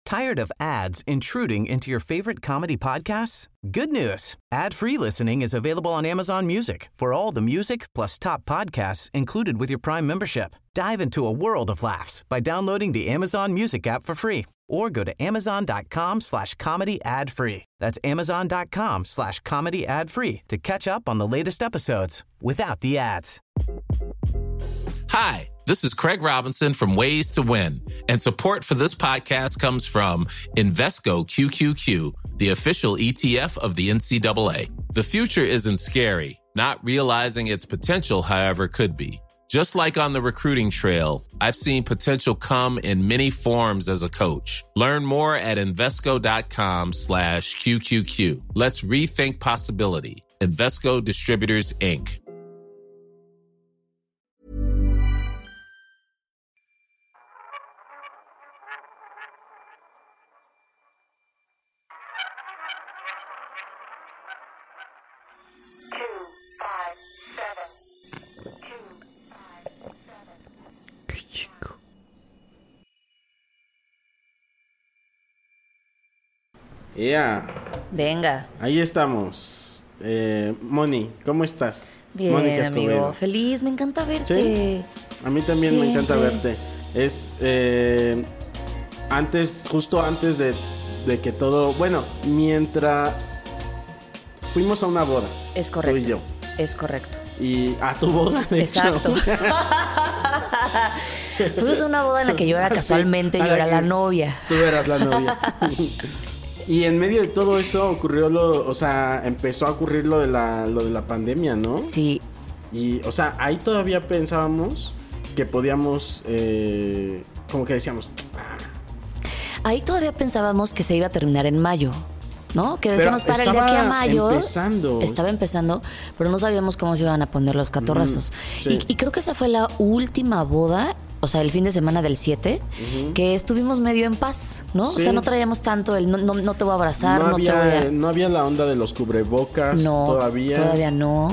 Tired of ads intruding into your favorite comedy podcasts? Good news. Ad-free listening is available on Amazon Music for all the music plus top podcasts included with your Prime membership. Dive into a world of laughs by downloading the Amazon Music app for free or go to amazon.com/comedy ad-free. That's amazon.com/comedy ad-free to catch up on the latest episodes without the ads. Hi, this is Craig Robinson from Ways to Win, and support for this podcast comes from Invesco QQQ, the official ETF of the NCAA. The future isn't scary. Not realizing its potential, however, could be. Just like on the recruiting trail, I've seen potential come in many forms as a coach. Learn more at Invesco.com/QQQ. Let's rethink possibility. Invesco Distributors, Inc. Yeah. Venga. Ahí estamos. Moni, ¿cómo estás? Bien, Mónica amigo. Escobedo. Feliz, me encanta verte. ¿Sí? A mí también me encanta verte. Es justo antes de que todo... Bueno, mientras fuimos a una boda. Es correcto. Tú y yo. Es correcto. Y a tu boda, de Exacto. hecho. Fuimos a una boda en la que yo era casualmente, yo era la novia. Tú eras la novia. Y en medio de todo eso empezó a ocurrir lo de la pandemia, ¿no? Sí. Y, ahí todavía pensábamos que podíamos, como que decíamos... Ahí todavía pensábamos que se iba a terminar en mayo, ¿no? Que decíamos para el de aquí a mayo. Estaba empezando, pero no sabíamos cómo se iban a poner los catorrazos. Sí. Y creo que esa fue la última boda, o sea, el fin de semana del 7, que estuvimos medio en paz, ¿no? Sí. O sea, no traíamos tanto el no te voy a abrazar, no había la onda de los cubrebocas todavía. Todavía no.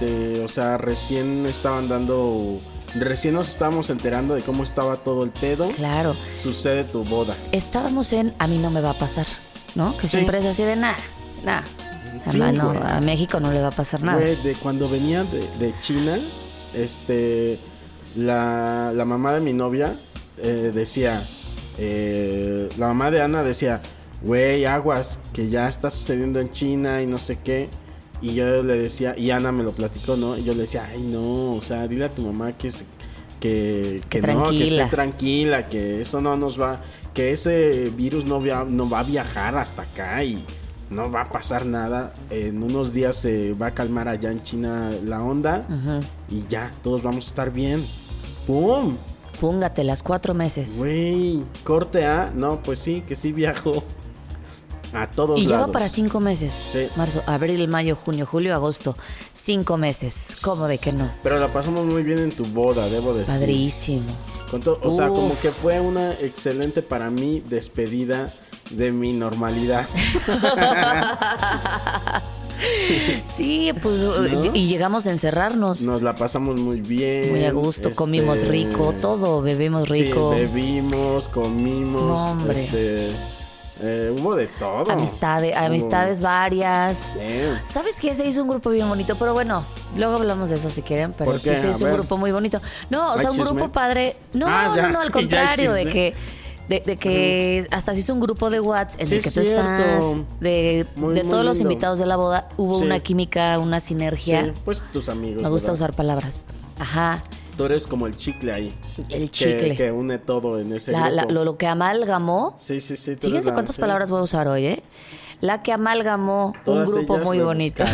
Recién nos estábamos enterando de cómo estaba todo el pedo. Claro. Sucede tu boda. Estábamos a mí no me va a pasar, ¿no? Que siempre es así de nada. Sí, a México no le va a pasar nada. Güey, de cuando venía de China, la mamá de mi novia decía, la mamá de Ana decía, güey, aguas, que ya está sucediendo en China y no sé qué. Y yo le decía, y Ana me lo platicó, ¿no? Y yo le decía, ay, no, dile a tu mamá que esté tranquila, que eso no nos va, que ese virus no va a viajar hasta acá y no va a pasar nada. En unos días se va a calmar allá en China la onda y ya, todos vamos a estar bien. ¡Pum! Púngate las 4 meses. Güey, corte A, no, pues sí, que sí viajo. A todos lados. Y lleva para 5 meses. Sí. Marzo, abril, mayo, junio, julio, agosto. 5 meses. ¿Cómo de que no? Pero la pasamos muy bien en tu boda, debo decir. Padrísimo. Como que fue una excelente para mí despedida de mi normalidad. Sí, pues, ¿no? Y llegamos a encerrarnos. Nos la pasamos muy bien. Muy a gusto, comimos rico, todo, bebimos rico. Sí, bebimos, comimos. No, hombre. Hubo de todo. Amistades varias. ¿Sabes qué? Se hizo un grupo bien bonito, pero bueno, luego hablamos de eso si quieren, pero sí se hizo un grupo muy bonito. No, un grupo padre. No, al contrario, de que hasta se hizo un grupo de WhatsApp en el que tú estás, de todos los invitados de la boda, hubo una química, una sinergia. Sí, pues tus amigos. Me gusta usar palabras. Ajá. Tú eres como el chicle ahí. El chicle. Que une todo en ese grupo. Lo que amalgamó. Sí. Fíjense cuántas palabras voy a usar hoy, ¿eh? La que amalgamó todas un grupo muy bonito.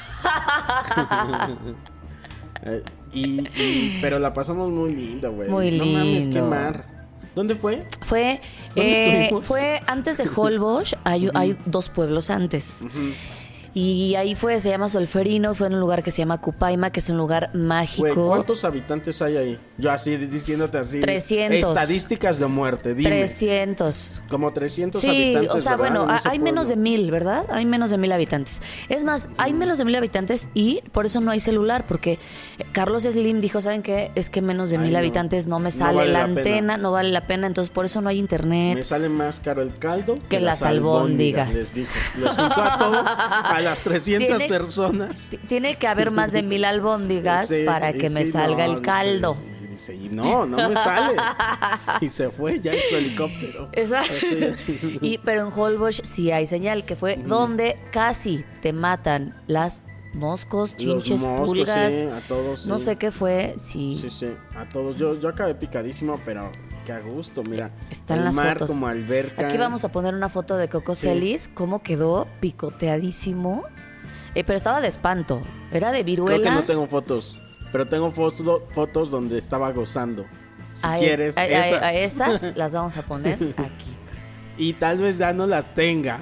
Pero la pasamos muy linda, güey. Muy lindo. No mames, qué mar. ¿Dónde fue? Fue antes de Holbox. Hay 2 pueblos antes. Y ahí se llama Solferino, fue en un lugar que se llama Cupaima, que es un lugar mágico. Güey, ¿cuántos habitantes hay ahí? Yo así, diciéndote así. 300. Estadísticas de muerte, dime. 300. Como 300 habitantes, o sea, ¿verdad? bueno, hay menos de 1000, ¿verdad? Hay menos de 1000 habitantes. Es más, hay menos de 1000 habitantes y por eso no hay celular, porque Carlos Slim dijo, ¿saben qué? Es que menos de 1000 habitantes no me sale vale la antena, no vale la pena, entonces por eso no hay internet. Me sale más caro el caldo que las albóndigas. Les dijo. Los juntó a todos, a las 300 personas. Tiene que haber más de 1000 albóndigas para que me salga el caldo. Dice, y no me sale. Y se fue ya en su helicóptero. Exacto. Pero en Holbox sí hay señal, que fue donde casi te matan las moscos, chinches, pulgas. Sí, a todos. Sí. No sé qué fue, sí. Sí, a todos. Yo acabé picadísimo, pero qué a gusto, mira. Están el las mar fotos. Como alberca. Aquí vamos a poner una foto de Coco Celis, cómo quedó picoteadísimo. Pero estaba de espanto, era de viruela. Creo que no tengo fotos, pero tengo fotos donde estaba gozando. Si quieres, esas las vamos a poner aquí. Y tal vez ya no las tenga.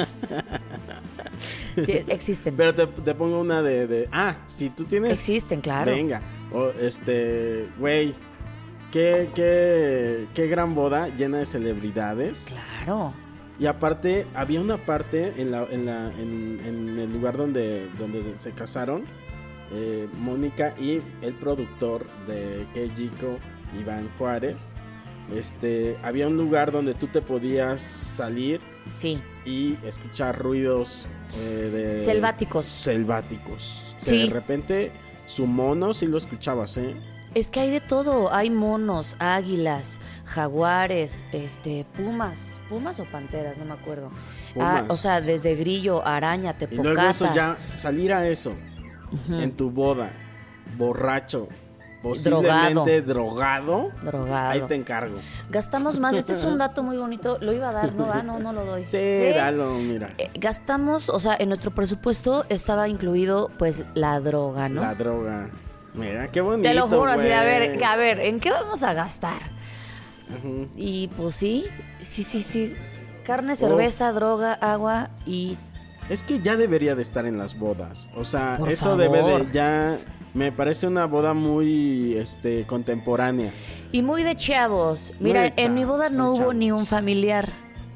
Sí, existen. Pero te pongo una si tú tienes. Existen, claro. Venga. Güey, qué gran boda llena de celebridades. Claro. Y aparte, había una parte en el lugar donde se casaron, Mónica y el productor de Keijiko, Iván Juárez. Había un lugar donde tú te podías salir y escuchar ruidos selváticos. Sí. Que de repente su mono sí lo escuchabas, Es que hay de todo, hay monos, águilas, jaguares, pumas o panteras, no me acuerdo. O sea, desde grillo, araña, tepocata. Y luego eso ya, salir a eso en tu boda, borracho, posiblemente drogado. Ahí te encargo. Gastamos más, este es un dato muy bonito, lo iba a dar, no lo doy. Sí, dalo, mira. Gastamos, o sea, en nuestro presupuesto estaba incluido pues la droga, ¿no? La droga. Mira, qué bonito. Te lo juro, güey. así, a ver, ¿en qué vamos a gastar? Y pues sí. Carne, cerveza, droga, agua y... Es que ya debería de estar en las bodas. O sea, por eso favor. Debe de ya... Me parece una boda muy contemporánea. Y muy de chavos. Mira, en mi boda no hubo ni un familiar.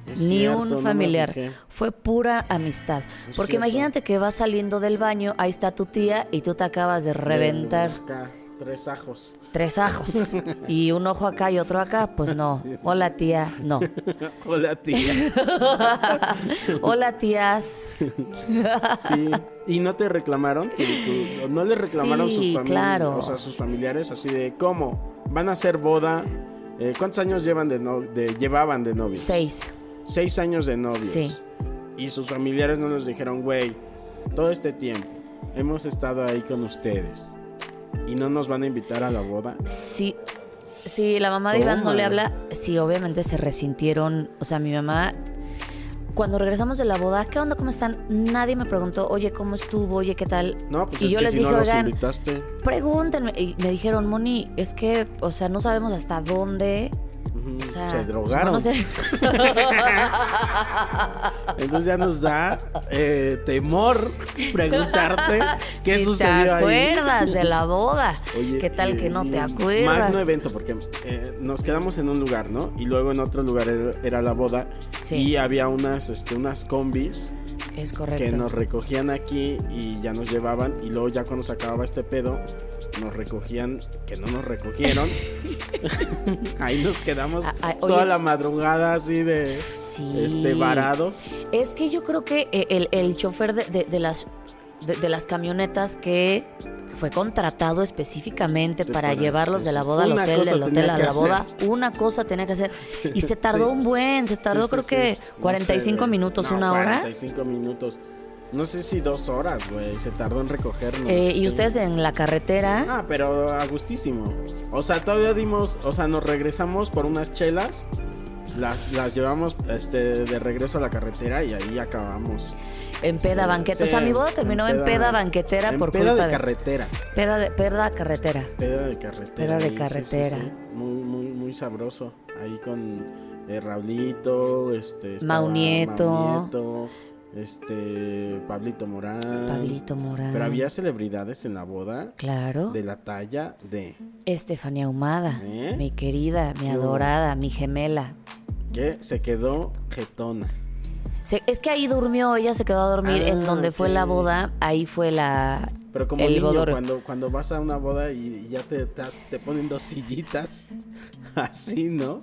Fue pura amistad. Porque imagínate que vas saliendo del baño, ahí está tu tía y tú te acabas de reventar. Acá, 3 ajos. Y un ojo acá y otro acá, pues no. Sí. Hola tía, no. Hola tía. Hola tías. Sí. ¿Y no te reclamaron? ¿No le reclamaron sus familiares? Claro. O sea, sus familiares así de ¿cómo? ¿Van a hacer boda? ¿Cuántos años llevaban de novios? 6. 6 años de novios. Sí. Y sus familiares no nos dijeron, güey, todo este tiempo hemos estado ahí con ustedes y no nos van a invitar a la boda. Sí, la mamá de Iván no le habla. Sí, obviamente se resintieron. O sea, mi mamá, cuando regresamos de la boda, ¿qué onda? ¿Cómo están? Nadie me preguntó, oye, ¿cómo estuvo? Oye, ¿qué tal? No, pues y yo les dije, no oigan, invitaste. Pregúntenme. Y me dijeron, Moni, es que, o sea, no sabemos hasta dónde. O sea, se drogaron. No sé. Entonces ya nos da temor preguntarte qué sucedió ahí. ¿Te acuerdas de la boda? Oye, ¿qué tal que no te acuerdas? Magno evento, porque nos quedamos en un lugar, ¿no? Y luego en otro lugar era la boda. Sí. Y había unas combis. Es correcto. Que nos recogían aquí y ya nos llevaban. Y luego ya cuando se acababa este pedo, nos recogían, que no nos recogieron. Ahí nos quedamos toda la madrugada así de varados. Es que yo creo que el chofer de las camionetas que fue contratado específicamente para llevarlos de la boda al hotel, del hotel a la boda, una cosa tenía que hacer. Y se tardó creo que 45 minutos, una hora. 45 minutos. No sé si 2 horas, güey. Se tardó en recogernos. ¿Y ustedes en la carretera? Ah, pero a gustísimo. O sea, todavía nos regresamos por unas chelas. Las llevamos de regreso a la carretera y ahí acabamos. En peda banqueta. Sí, o sea, mi boda terminó en peda banquetera por culpa de carretera. Peda de carretera. Peda de carretera. Peda de carretera. Sí. Muy sabroso. Ahí con Raulito, Maunieto. Pablito Morán. Pablito Morán. Pero había celebridades en la boda. Claro. De la talla de... Estefanía Ahumada, mi querida, mi adorada, mi gemela. Que se quedó jetona. Es que ahí durmió, ella se quedó a dormir en donde fue la boda, ahí fue Pero como el niño, bodorrio. cuando vas a una boda y ya te ponen 2 sillitas, así, ¿no?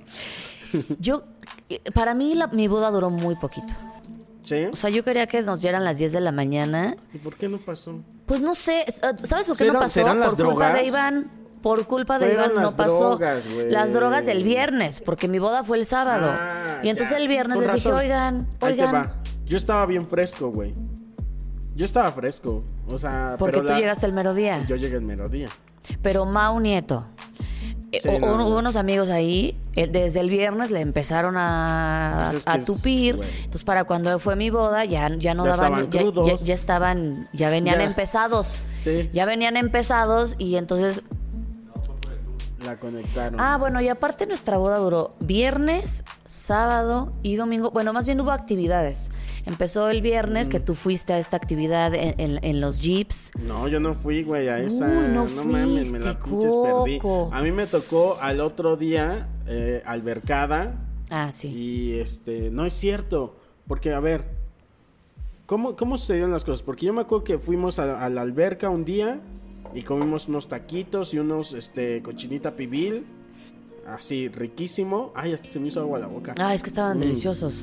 Para mí mi boda duró muy poquito. ¿Sí? O sea, yo quería que nos dieran las 10 de la mañana. ¿Y por qué no pasó? Pues no sé, ¿sabes por qué no pasó? Por culpa de Iván. Por culpa de Iván no pasó. Las drogas del viernes, porque mi boda fue el sábado. Y entonces el viernes les dije, oigan. Ahí te va. Yo estaba bien fresco, güey. Yo estaba fresco. O sea, porque tú llegaste el mero día. Yo llegué el mero día. Pero Mau Nieto. Hubo unos amigos ahí, desde el viernes le empezaron a tupir. Entonces, para cuando fue mi boda, ya no daban, ya venían empezados. Sí. Ya venían empezados y entonces la conectaron. Bueno, y aparte nuestra boda duró viernes, sábado y domingo. Bueno, más bien hubo actividades. Empezó el viernes, que tú fuiste a esta actividad en los jeeps. No, yo no fui, güey, a esa. No mames, me la pinches perdí. A mí me tocó al otro día, albercada. Sí. Y no es cierto. Porque, a ver, ¿cómo sucedieron las cosas? Porque yo me acuerdo que fuimos a la alberca un día y comimos unos taquitos y unos, cochinita pibil. Así, riquísimo. Ay, hasta se me hizo agua a la boca. Es que estaban deliciosos.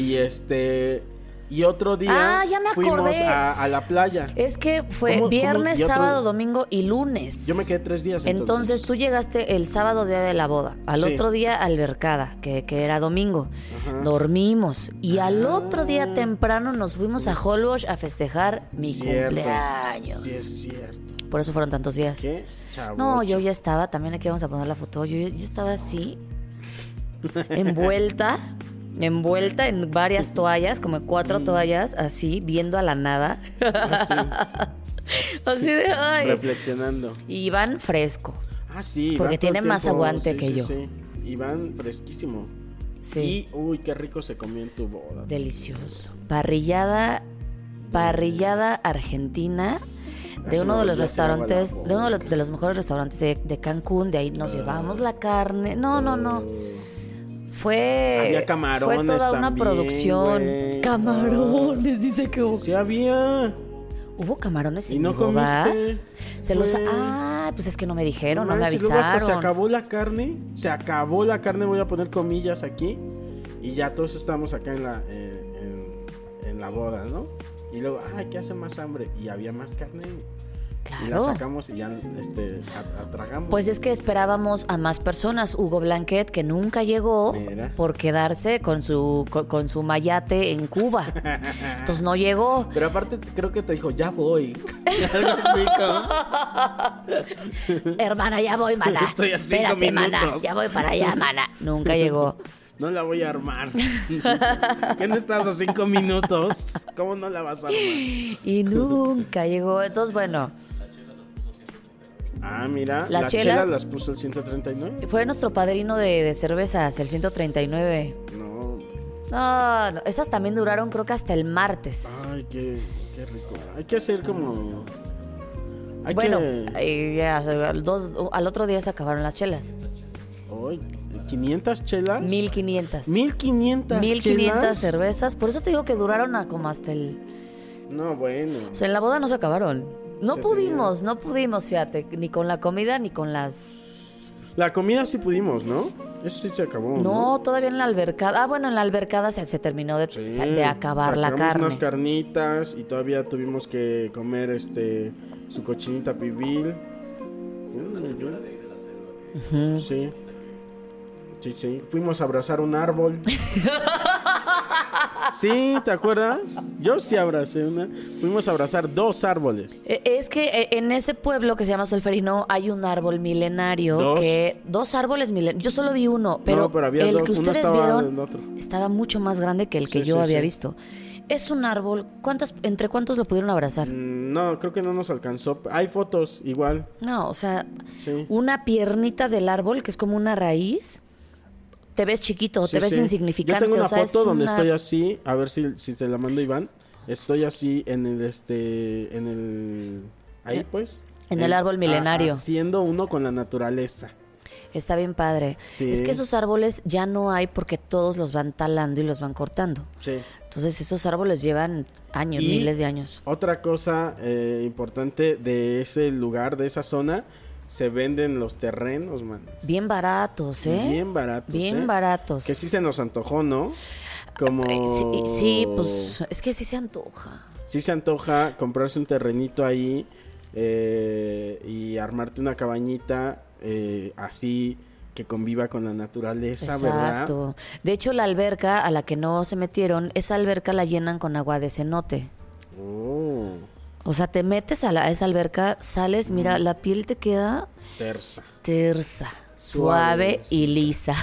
Y otro día ya me fuimos a la playa. Es que fue viernes, sábado, domingo y lunes. Yo me quedé 3 días. Entonces tú llegaste el sábado, día de la boda. Al otro día, albercada, que era domingo. Ajá. Dormimos. Y al otro día temprano nos fuimos a Holbox a festejar mi cumpleaños. Sí, es cierto. Por eso fueron tantos días. ¿Qué? Chavocho. No, yo ya estaba. También aquí vamos a poner la foto. Yo estaba así, envuelta en varias toallas, como 4 toallas, así, viendo a la nada. Así de, reflexionando. Y Iván fresco. Sí. Porque tiene más aguante que yo. Sí. Iván fresquísimo. Sí. Y, uy, qué rico se comió en tu boda. Delicioso. Parrillada argentina. De uno de los restaurantes, de uno de los mejores restaurantes de Cancún. De ahí nos llevamos la carne. No. Había camarones. Fue toda una producción. Wey. Camarones, dice que hubo. Sí había. ¿Hubo camarones en mi boda? ¿Y no comiste? Pues es que no me dijeron, no me avisaron. avisaron. Hasta se acabó la carne, voy a poner comillas aquí. Y ya todos estamos acá en la boda, ¿no? Y luego, ¿qué hace más hambre? Y había más carne. Claro. Y la sacamos y ya atragamos. Pues es que esperábamos a más personas. Hugo Blanquet, que nunca llegó por quedarse con su mayate en Cuba. Entonces no llegó. Pero aparte creo que te dijo, ya voy. Hermana, ya voy, mana. Estoy a 5 Espérate, minutos. mana. Ya voy para allá, mana. Nunca llegó. No la voy a armar. ¿Qué no estás a 5 minutos? ¿Cómo no la vas a armar? Y nunca llegó. Entonces, bueno. Mira, la chela las puso el 139. Fue nuestro padrino de cervezas, el 139. No, esas también duraron creo que hasta el martes. Ay, qué rico. Hay que hacer como... al otro día se acabaron las chelas. Ay, ¿500 chelas? 1500. 1500 cervezas. Por eso te digo que duraron como hasta el... No, bueno. O sea, en la boda no se acabaron. No pudimos, fíjate, ni con la comida ni con las... La comida sí pudimos, ¿no? Eso sí se acabó, No, todavía en la albercada. Bueno, en la albercada se terminó de acabar la carne. Unas carnitas y todavía tuvimos que comer su cochinita pibil. Sí. Sí. Fuimos a abrazar un árbol. Sí, ¿te acuerdas? Yo sí abracé una. Fuimos a abrazar 2 árboles. Es que en ese pueblo que se llama Solferino hay un árbol milenario. 2 árboles milenarios. Yo solo vi uno, pero había el 2. que ustedes vieron estaba mucho más grande que el que yo había visto. Es un árbol. ¿Entre cuántos lo pudieron abrazar? No, creo que no nos alcanzó. Hay fotos igual. No, o sea, una piernita del árbol que es como una raíz. Te ves chiquito, te ves insignificante. Yo tengo una foto donde estoy así, a ver si se la mando Iván. estoy así en el ahí pues. En el árbol milenario. Siendo uno con la naturaleza. Está bien padre. Sí. Es que esos árboles ya no hay porque todos los van talando y los van cortando. Sí. Entonces esos árboles llevan años, miles de años. Otra cosa importante de ese lugar, de esa zona, se venden los terrenos, man. Bien baratos, ¿eh? Bien baratos, Bien baratos. Que sí se nos antojó, ¿no? Como... Sí, pues es que sí se antoja. Sí se antoja comprarse un terrenito ahí y armarte una cabañita así que conviva con la naturaleza, exacto. ¿Verdad? Exacto. De hecho, la alberca a la que no se metieron, esa alberca la llenan con agua de cenote. Oh. O sea, te metes a esa alberca, sales, mira, la piel te queda... Tersa. Suave y lisa.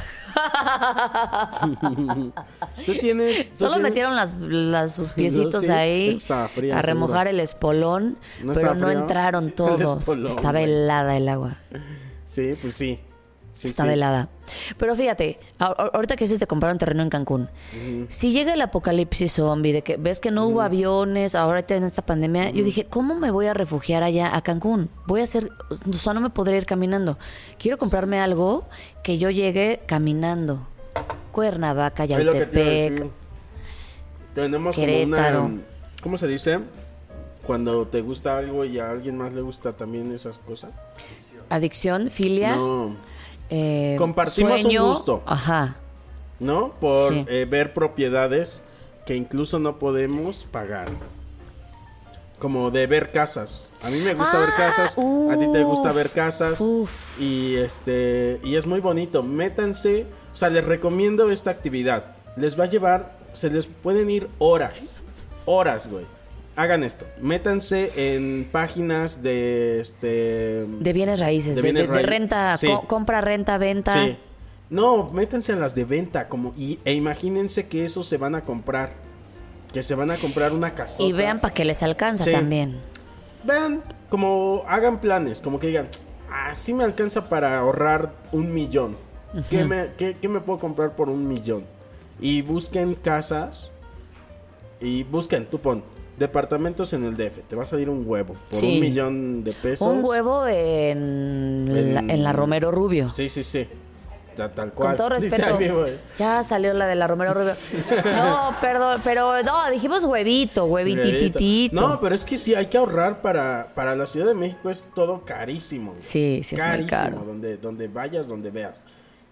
Solo metieron sus piecitos ahí fría, a remojar el espolón, pero no entraron todos. Estaba helada el agua. Sí, pues sí. Estaba helada. Pero fíjate, ahorita que dices de comprar un terreno en Cancún, si llega el apocalipsis zombie, de que ves que no hubo aviones, ahorita en esta pandemia, yo dije, ¿cómo me voy a refugiar allá a Cancún? O sea, no me podré ir caminando. Quiero comprarme algo que yo llegue caminando. Cuernavaca, Yautepec, tenemos Querétaro. Como una, ¿cómo se dice? Cuando te gusta algo y a alguien más le gusta también esas cosas. Adicción, filia. No. Compartimos sueño, un gusto. Ajá. ¿No? Por ver propiedades que incluso no podemos pagar. Como de ver casas. A mí me gusta ver casas, a ti te gusta ver casas. Y es muy bonito. Métanse, o sea, les recomiendo esta actividad. Les va a llevar, se les pueden ir horas, güey. Hagan esto, métanse en páginas de bienes raíces, de renta, sí. Compra, renta, venta. Sí. No, métanse a las de venta, e imagínense que esos se van a comprar, que se van a comprar una casota. Y vean para que les alcanza también. Vean, como hagan planes, como que digan, sí me alcanza para ahorrar 1 millón. Uh-huh. ¿Qué me puedo comprar por 1 millón? Y busquen casas, tú pon departamentos en el DF, te va a salir un huevo por 1 millón de pesos. Un huevo en la Romero Rubio. Sí. Tal cual. Con todo respeto. Ya salió la de la Romero Rubio. No, perdón, pero no, dijimos huevitititito. No, pero es que sí, hay que ahorrar para la Ciudad de México, es todo carísimo. Sí, es muy caro. Donde vayas, donde veas.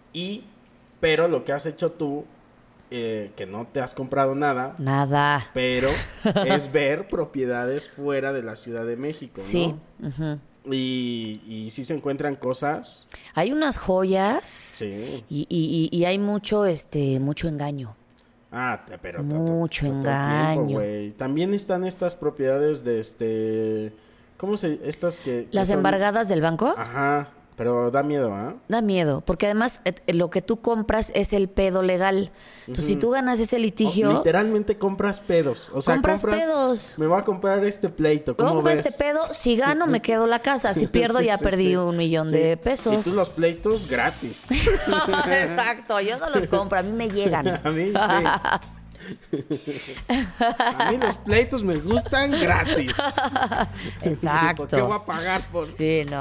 Pero lo que has hecho tú, que no te has comprado nada, pero es ver propiedades fuera de la Ciudad de México, ¿no? Sí. Uh-huh. Y sí se encuentran cosas. Hay unas joyas. Sí. Y hay mucho engaño. Pero mucho engaño. Tiempo, también están estas propiedades de ¿cómo se? Estas que las embargadas del banco. Ajá. Pero da miedo, ¿ah? Da miedo, porque además lo que tú compras es el pedo legal. Entonces, si tú ganas ese litigio... literalmente compras pedos. O sea, compras pedos. Me voy a comprar este pleito, ¿cómo ves? Este pedo, si gano, me quedo la casa. Si pierdo, ya perdí 1 millón de pesos. Y tú los pleitos gratis. Exacto, yo no los compro, a mí me llegan. A mí sí. A mí los pleitos me gustan gratis. Exacto. ¿Por qué voy a pagar por...? Sí, no.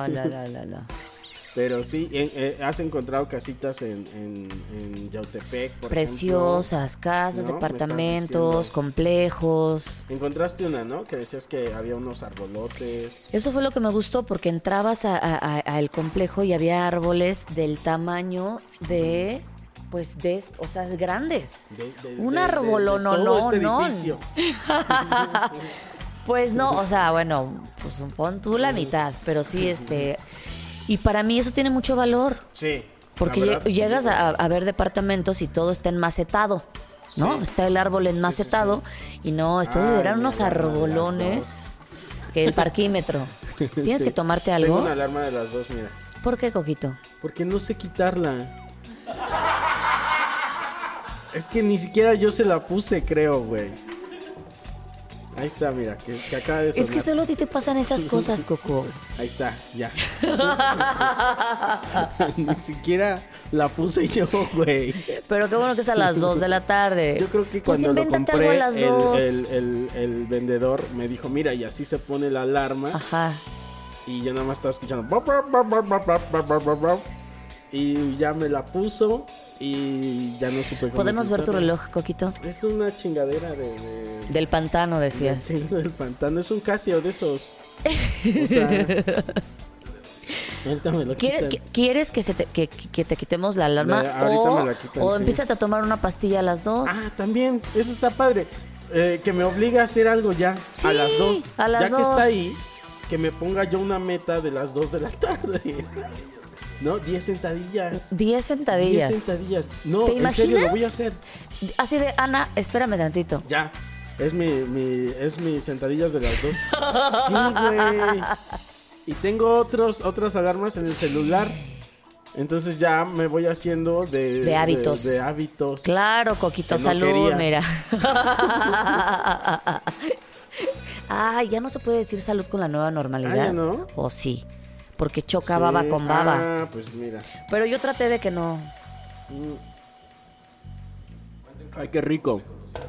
Pero sí, has encontrado casitas en Yautepec, por preciosas, ejemplo, casas, departamentos, complejos. Encontraste una, ¿no? Que decías que había unos arbolotes. Eso fue lo que me gustó, porque entrabas a el complejo y había árboles del tamaño de... o sea, grandes. Un arbolón, no. Pues no, o sea, bueno, pues pon tú la mitad, pero sí, y para mí eso tiene mucho valor. Sí. Porque llegas a ver departamentos y todo está enmacetado, ¿no? Sí. Está el árbol enmacetado y no, estos eran unos arbolones que el parquímetro. ¿Tienes que tomarte algo? Tengo una alarma de las 2, mira. ¿Por qué, Coquito? Porque no sé quitarla. Es que ni siquiera yo se la puse, creo, güey. Ahí está, mira, que acaba de sonar. Es que solo a ti te pasan esas cosas, Coco. Ahí está, ya. Ni siquiera la puse yo, güey. Pero qué bueno que es a las 2 de la tarde. Yo creo que pues cuando lo compré, algo a las 2. El vendedor me dijo, mira, y así se pone la alarma. Ajá. Y yo nada más estaba escuchando. Y ya me la puso y ya no supe cómo. ¿Podemos ver tu reloj, Coquito? Es una chingadera del pantano, decías. Sí, del pantano. Es un Casio de esos. O sea, ahorita me lo quitan. ¿Quieres que te quitemos la alarma? Ahorita me la quitan. O empiezas a tomar una pastilla a las 2. Ah, también. Eso está padre. Que me obliga a hacer algo ya. Sí, a las 2. A las 2. Ya que está ahí, que me ponga yo una meta de las 2 de la tarde. No, 10 sentadillas. 10 sentadillas. 10 sentadillas. No, ¿te en imaginas? serio, lo voy a hacer. Así de, Ana, espérame tantito. Ya. Es mis sentadillas de las 2. Sí, güey. Y tengo otras alarmas en el celular. Entonces ya me voy haciendo de hábitos. De hábitos. Claro, Coquito, no salud, quería. Mira. Ya no se puede decir salud con la nueva normalidad. ¿Ya no? ¿O sí? Porque choca baba con baba. Pues mira. Pero yo traté de que no. Ay, qué rico.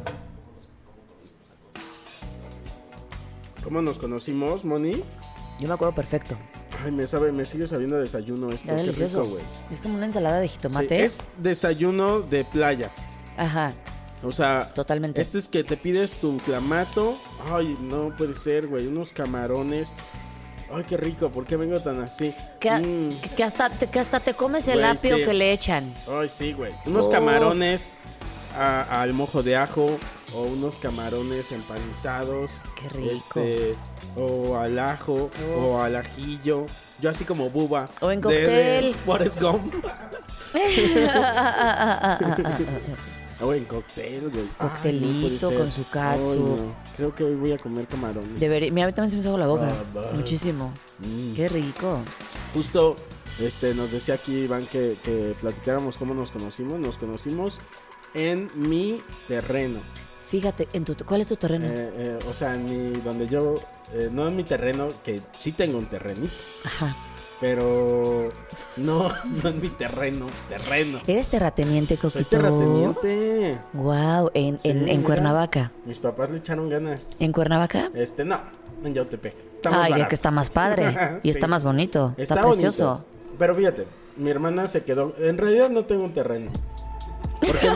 ¿Cómo nos conocimos, Moni? Yo me acuerdo perfecto. Ay, me sigue sabiendo desayuno esto. Está delicioso. Qué rico, güey. Es como una ensalada de jitomate. Sí, es desayuno de playa. Ajá. O sea, totalmente. Este es que te pides tu clamato. Ay, no puede ser, güey. Unos camarones. Ay, qué rico. ¿Por qué vengo tan así? Que hasta te comes el apio que le echan. Ay, sí, güey. Unos camarones al mojo de ajo. O unos camarones empanizados. Qué rico. O al ajo. O al ajillo. Yo así como Buba. O en cóctel. Forrest Gump. O en cóctel, güey. Coctelito con su katsu. No. Creo que hoy voy a comer camarones. Mira, a mí también se me hizo la boca. Muchísimo. Qué rico. Justo nos decía aquí Iván que platicáramos cómo nos conocimos. Nos conocimos en mi terreno. Fíjate, ¿cuál es tu terreno? O sea, donde yo... no en mi terreno, que sí tengo un terrenito. Ajá. Pero no en mi terreno. ¿Eres terrateniente, Coquito? Soy terrateniente. Wow, en Cuernavaca. Mis papás le echaron ganas. ¿En Cuernavaca? No, en Yautepec. Ya que está más padre. Y está más bonito. Está precioso. Bonito. Pero fíjate, mi hermana se quedó... En realidad no tengo un terreno. Porque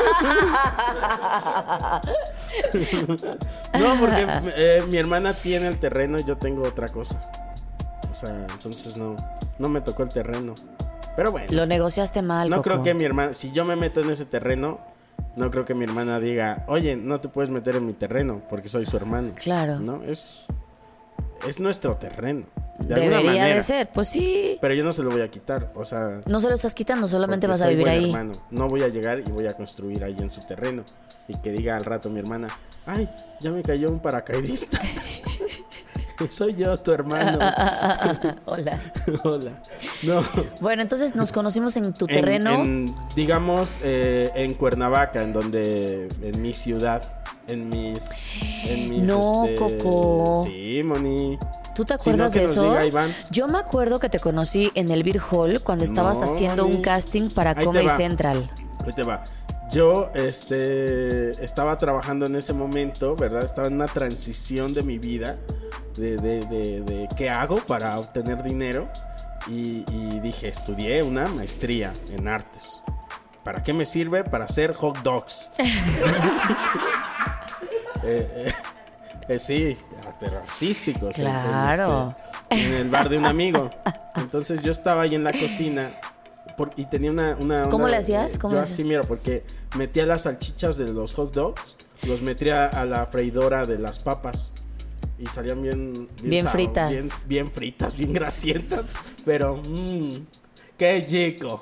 porque mi hermana tiene el terreno y yo tengo otra cosa. O sea, entonces no me tocó el terreno. Pero bueno. Lo negociaste mal, No Coco. creo que mi hermana, si yo me meto en ese terreno, no creo que mi hermana diga, oye, no te puedes meter en mi terreno porque soy su hermano. Claro. No, es nuestro terreno. Debería de ser, pues sí. Pero yo no se lo voy a quitar, o sea... No se lo estás quitando, solamente vas a vivir ahí. Hermano. No voy a llegar y voy a construir ahí en su terreno. Y que diga al rato mi hermana, ay, ya me cayó un paracaidista. Soy yo, tu hermano. Hola. Hola. No. Bueno, entonces nos conocimos en tu terreno. Digamos, en Cuernavaca, en mi ciudad. En mis Coco. Sí, Moni. ¿Tú te acuerdas de eso? Yo me acuerdo que te conocí en el Beer Hall cuando estabas haciendo un casting para Comedy Central. Ahí te va. Yo estaba trabajando en ese momento, ¿verdad? Estaba en una transición de mi vida de qué hago para obtener dinero y dije, estudié una maestría en artes. ¿Para qué me sirve? Para hacer hot dogs. Sí, pero artísticos. Claro. En el bar de un amigo. Entonces yo estaba ahí en la cocina y tenía una ¿Cómo le hacías? Yo así, mira, porque metía las salchichas de los hot dogs, los metía a la freidora de las papas y salían bien fritas. Bien fritas, bien grasientas, pero qué chico.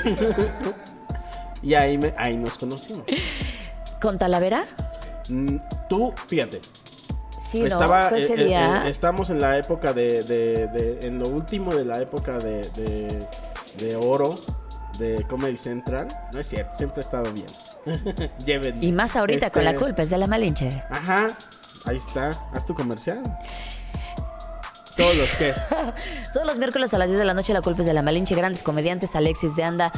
Y ahí nos conocimos. ¿Con Talavera? Tú, fíjate. Sí, fue ese día. Estamos en la época en lo último de la época de oro de Comedy Central. No es cierto, siempre he estado bien. Y más ahorita con la culpa es de la Malinche. Ajá. Ahí está, haz tu comercial. ¿Todos los qué? Todos los miércoles a las 10 de la noche, La Culpa es de la Malinche. Grandes comediantes, Alexis de Anda,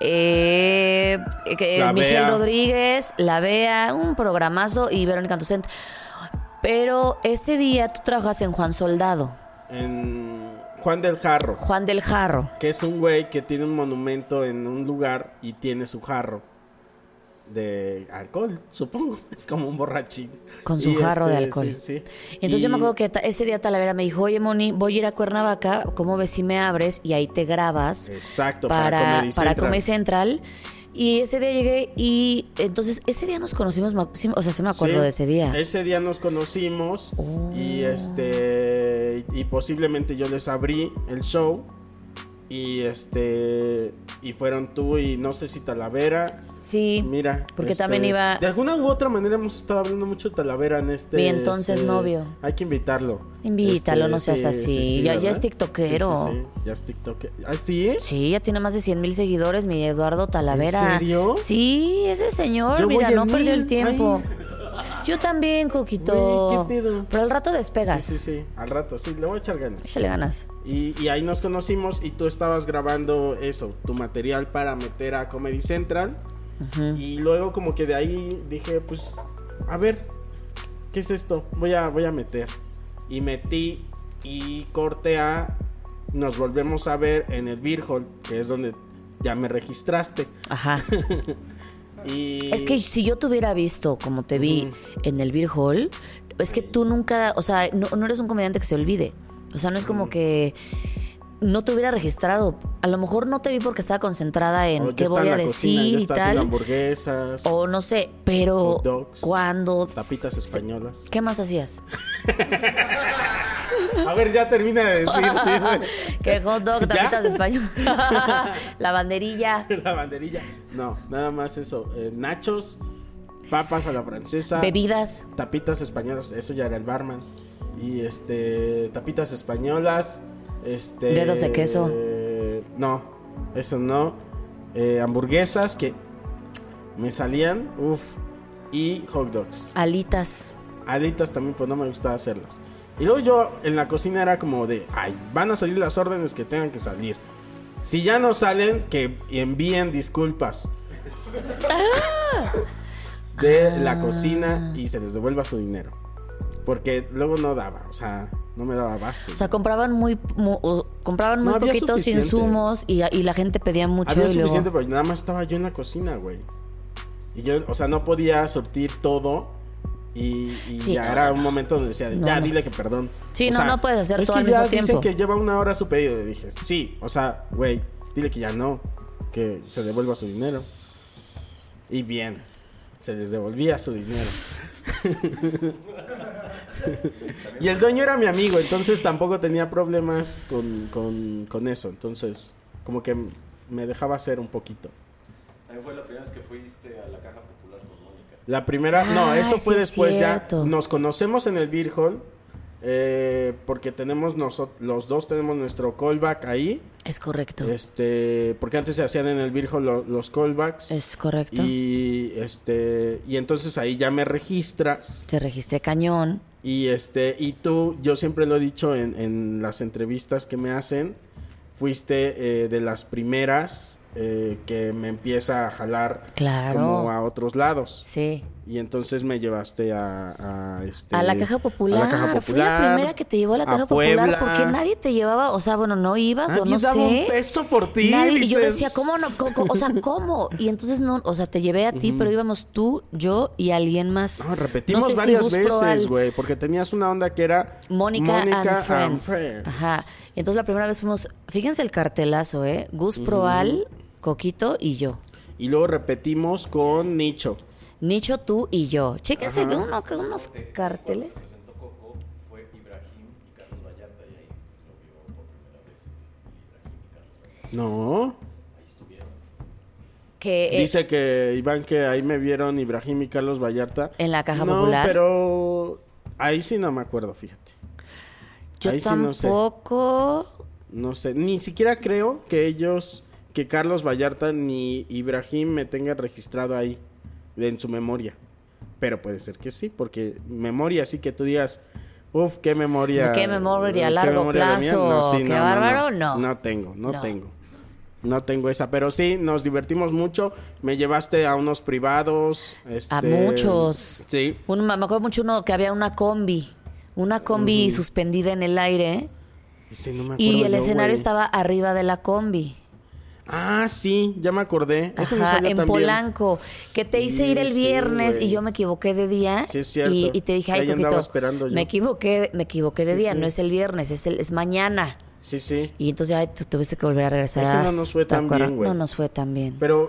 Michelle Rodríguez, La Bea, un programazo, y Verónica Tucent. Pero ese día tú trabajas en Juan Soldado. En Juan del Jarro. Juan del Jarro. Que es un güey que tiene un monumento en un lugar y tiene su jarro de alcohol, supongo. Es como un borrachín. Con su jarro de alcohol. Sí. Entonces yo me acuerdo que ese día Talavera me dijo, oye, Moni, voy a ir a Cuernavaca, ¿cómo ves si me abres? Y ahí te grabas. Exacto, para Comedy Central. Y ese día llegué y entonces ese día nos conocimos, o sea, se me acuerdo de ese día. Ese día nos conocimos y y posiblemente yo les abrí el show. Y fueron tú y no sé si Talavera. Sí. Mira. Porque también iba. De alguna u otra manera hemos estado hablando mucho de Talavera en Mi entonces novio. Hay que invitarlo. Invítalo, no seas así. Sí, ya es tiktokero. Sí. Ya es tiktokero. ¿Ah, sí? Sí, ya tiene más de 100,000 seguidores, mi Eduardo Talavera. ¿En serio? Sí, ese señor, Yo mira, no perdió el 1000. tiempo. Ay. Yo también, Coquito. Güey, ¿qué pedo? Pero al rato despegas. Sí. Al rato, sí, le voy a echar ganas. Échale ganas. Y ahí nos conocimos y tú estabas grabando tu material para meter a Comedy Central. Uh-huh. Y luego como que de ahí dije, pues, a ver, ¿qué es esto? Voy a meter. Y metí y corte a... Nos volvemos a ver en el Beer Hall, que es donde ya me registraste. Ajá. Y... Es que si yo te hubiera visto como te vi en el Beer Hall, es que tú nunca, o sea, no eres un comediante que se olvide. O sea, no es como que no te hubiera registrado. A lo mejor no te vi porque estaba concentrada en qué voy a decir y tal. Hamburguesas. O no sé, pero hot dogs, cuando... Tapitas españolas. ¿Qué más hacías? A ver, ya termina de decir. Que hot dog, tapitas españolas. La banderilla. La banderilla. No, nada más eso. Nachos, papas a la francesa. Bebidas. Tapitas españolas, eso ya era el barman. Y tapitas españolas. Dedos de queso. No, eso no. Hamburguesas que me salían. Y hot dogs. Alitas también, pues no me gustaba hacerlas. Y luego yo en la cocina era como de, van a salir las órdenes que tengan que salir. Si ya no salen, que envíen disculpas de la cocina y se les devuelva su dinero. Porque luego no daba, o sea, no me daba abasto. O sea, compraban muy poquitos insumos y la gente pedía mucho. Había suficiente, pero nada más estaba yo en la cocina, güey. Y yo, o sea, no podía surtir todo. Y sí, ya era un momento donde decía, dile que perdón. Sí, no puedes hacer todo al mismo tiempo. Dicen que lleva 1 hora su pedido. Y dije, sí, o sea, güey, dile que ya no, que se devuelva su dinero. Y bien, se les devolvía su dinero. Y el dueño era mi amigo, entonces tampoco tenía problemas con eso. Entonces, como que me dejaba hacer un poquito. También fue la primera vez que fuiste a la Caja Popular con Mónica. La primera, no, eso fue después ya. Nos conocemos en el Beer Hall. Porque tenemos los dos tenemos nuestro callback ahí. Es correcto. Porque antes se hacían en el Beer Hall los callbacks. Es correcto. Y entonces ahí ya me registras. Te registré cañón. Y tú, yo siempre lo he dicho en las entrevistas que me hacen, fuiste de las primeras que me empieza a jalar como a otros lados. Sí. Y entonces me llevaste a la Caja Popular. A la Caja Popular. Fui la primera que te llevó a la Caja Popular porque nadie te llevaba, o sea, bueno, no ibas o no sé. Nadie daba un peso por ti. Y yo decía, ¿cómo no? O sea, ¿cómo? Y entonces no, o sea, te llevé a ti, pero íbamos tú, yo y alguien más. No, repetimos varias veces, güey, porque tenías una onda que era Mónica and Friends. Ajá. Y entonces la primera vez fuimos, fíjense el cartelazo, Gus Proal, Coquito y yo. Y luego repetimos con Nicho, tú y yo. Chéquense unos carteles. Presentó Coco, fue Ibrahim y Carlos Vallarta y ahí lo vio por primera vez. Ibrahim y Carlos Vallarta. No. Ahí estuvieron. Dice que Iván que ahí me vieron Ibrahim y Carlos Vallarta. En la Caja Popular. No, pero ahí sí no me acuerdo, fíjate. Yo ahí tampoco. Sí no sé, ni siquiera creo que Carlos Vallarta ni Ibrahim me tengan registrado ahí en su memoria. pero puede ser que sí, porque memoria así que tú digas, uf, qué memoria. ¿Qué memoria a largo plazo? No, sí, qué bárbaro, no. No tengo esa, pero sí, nos divertimos mucho. Me llevaste a unos privados. A muchos. Sí. Me acuerdo mucho uno que había una combi suspendida en el aire. Ese no me acuerdo y el yo, escenario güey. estaba arriba de la combi. Ah, sí, ya me acordé. Eso Ajá, en también. Polanco, que te hice ir el viernes y yo me equivoqué de día. Sí, es cierto. Y te dije, ay, andaba Coquito, esperando yo. me equivoqué de día, no es el viernes, es mañana. Sí, sí. Y entonces ya tú tuviste que volver a regresar. Ese no nos fue tan bien, güey. No nos fue tan bien. Pero